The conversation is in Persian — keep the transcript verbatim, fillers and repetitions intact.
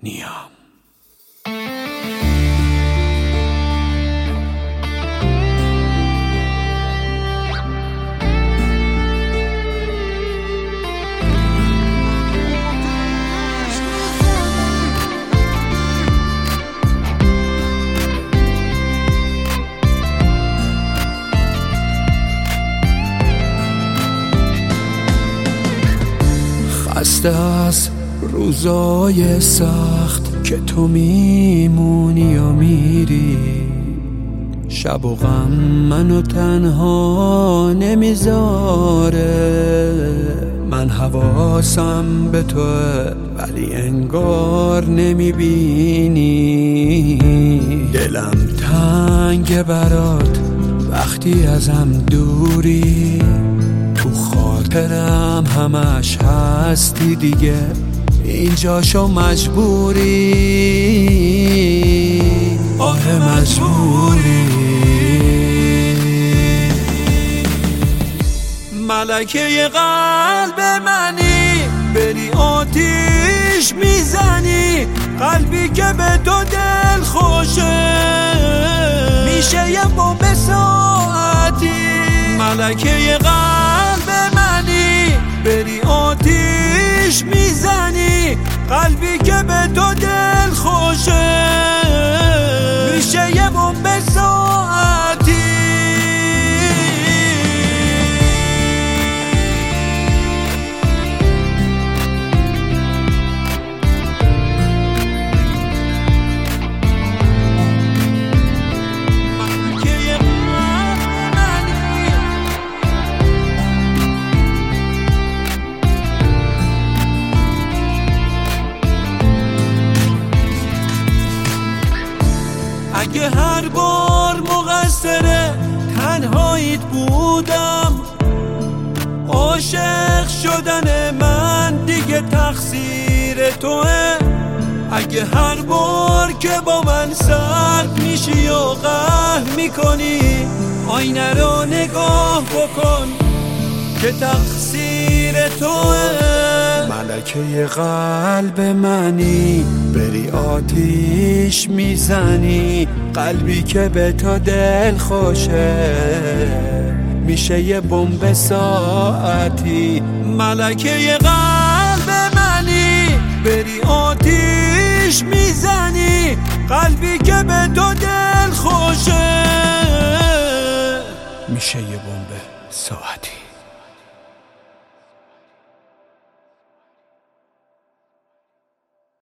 نیام. خسته از روزای سخت که تو میمونی و میری، شب و غم منو تنها نمیذاره. من حواسم به توه ولی انگار نمیبینی. دلم تنگ برات وقتی ازم دوری، تو خاطرم همش هستی دیگه، اینجاشو مجبوری. آره مجبوری. ملکه قلب منی، بری آتیش میزنی، قلبی که به تو دل خوشه میشه یه بمب ساعتی. ملکه قلب منی، بری آتیش میزنی، قلبی که به تو دل خوشه میشه یه بمب ساعتی. اگه هر بار مقصر تنهاییت بودم، عاشق شدن من دیگه تقصیر توه. اگه هر بار که با من سرد میشی و قهر میکنی، آینه رو نگاه بکن که تقصیر توه. ملکه قلب منی، بری آتیش میزنی، قلبی که به تو دل خوشه میشه یه بمب ساعتی. ملکه قلب منی، بری آتیش میزنی، قلبی که به تو دل خوشه میشه یه بمب ساعتی.